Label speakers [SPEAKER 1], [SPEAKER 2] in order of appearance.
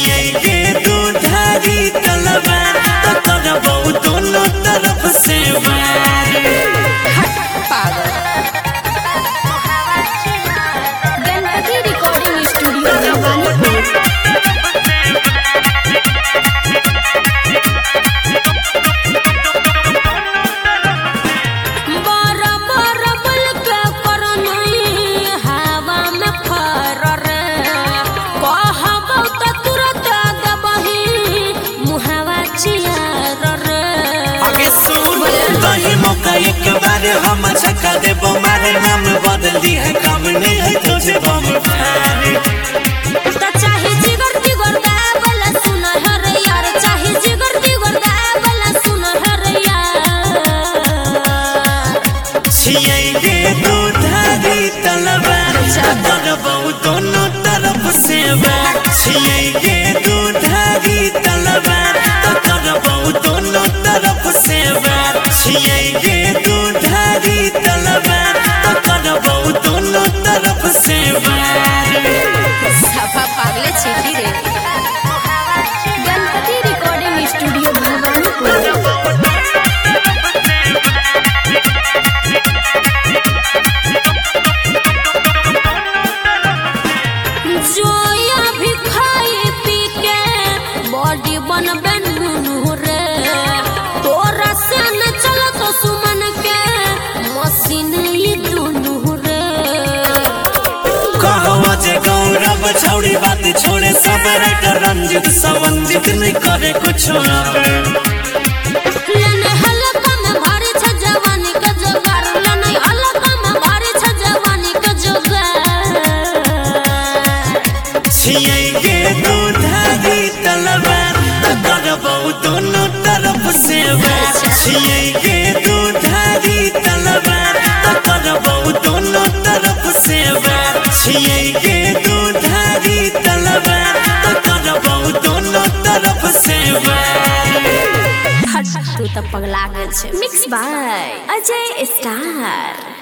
[SPEAKER 1] छियैगे दूधारी तलवार तो करबौ दोनों तरफ से वार।
[SPEAKER 2] Ganpati recording studio Bhawanipur.
[SPEAKER 1] एक बार हम छक्का देबो मारे नाम बदल दी है काम नहीं है तुझे बम भारी।
[SPEAKER 2] तो चाहे जिगर तिगर गावला सुन हर यार, चाहे जिगर तिगर गावला सुन हर यार।
[SPEAKER 1] छियैगे दूधारी तलवार करबौ दोनों तरफ से वार। छियैगे दूधारी तलवार तो करबौ दोनों तरफ से वार। छियैगे दूधारी तलवार तो करबौ दोनों तरफ से वार।
[SPEAKER 2] सफा पागले छिटी रे। Ganpati recording studio Bhawanipur. जोया भी खाए पी के बॉडी बनबे नुनु रे। तोरा से न चलो तो सुमन के मशीन ये दुनु रे।
[SPEAKER 1] कहवा जे गौरव छौड़ी बात छोड़े सब राइटर रंजित संबंधित नहीं करे कुछ
[SPEAKER 2] लेने हल्का में भारी छ जवानी का जोगार। लेने हल्का में भारी छ जवानी का जोगार।
[SPEAKER 1] छियैगे दूधारी तलवार तो करबौ दोनों तरफ से वार। छियैगे दूधारी तलवार तो करबौ दोनों तरफ से वार। छियैगे दूधारी तलवार तो करबौ दोनों तरफ से वार।
[SPEAKER 2] तू तो पगला गेल छे। Mix by Ajay star.